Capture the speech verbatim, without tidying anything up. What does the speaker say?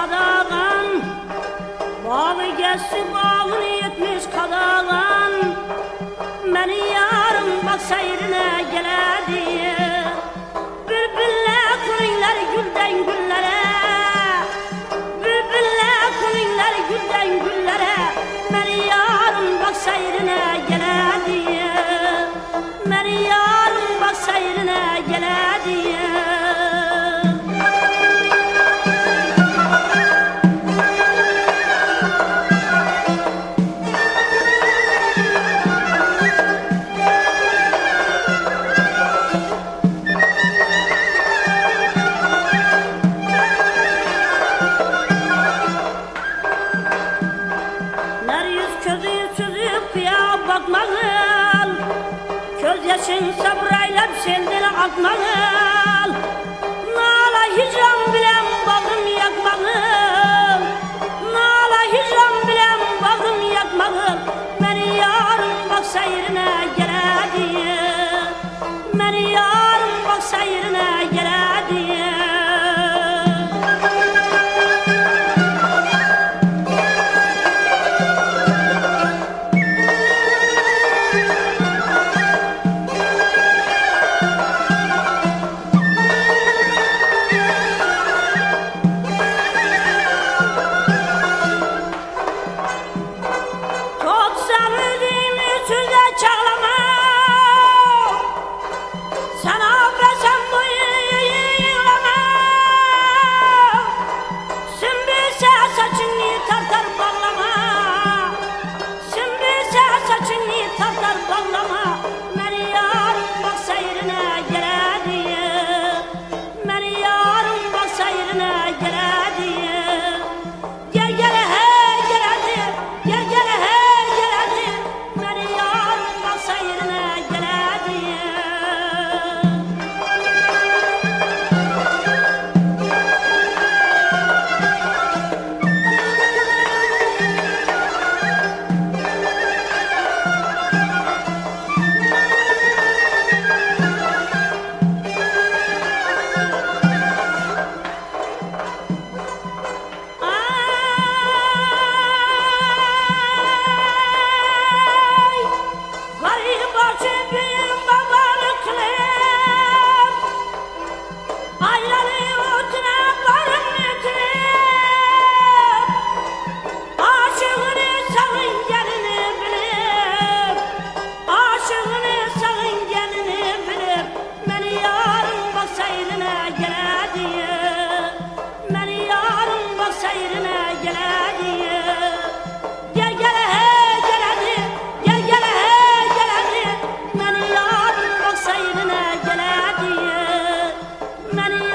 kadağan, bağlı geçti bağını yetmiş kadağan. Meni yarım bak seyrine geledi, bülbüller kuringler gülden güllere, bülbüller kuringler gülden güllere. Meni yarım bak seyrine geledi, meni yarım bak seyrine geledi. Bakmağıl, köz yaşın sabrayla senden akmağıl. Nala hicran bilen bağım yakmağıl, nala hicran bilen bağım yakmağıl. Meni yarım bak seyrine geledi, meni yarım bak seyrine geledi. Many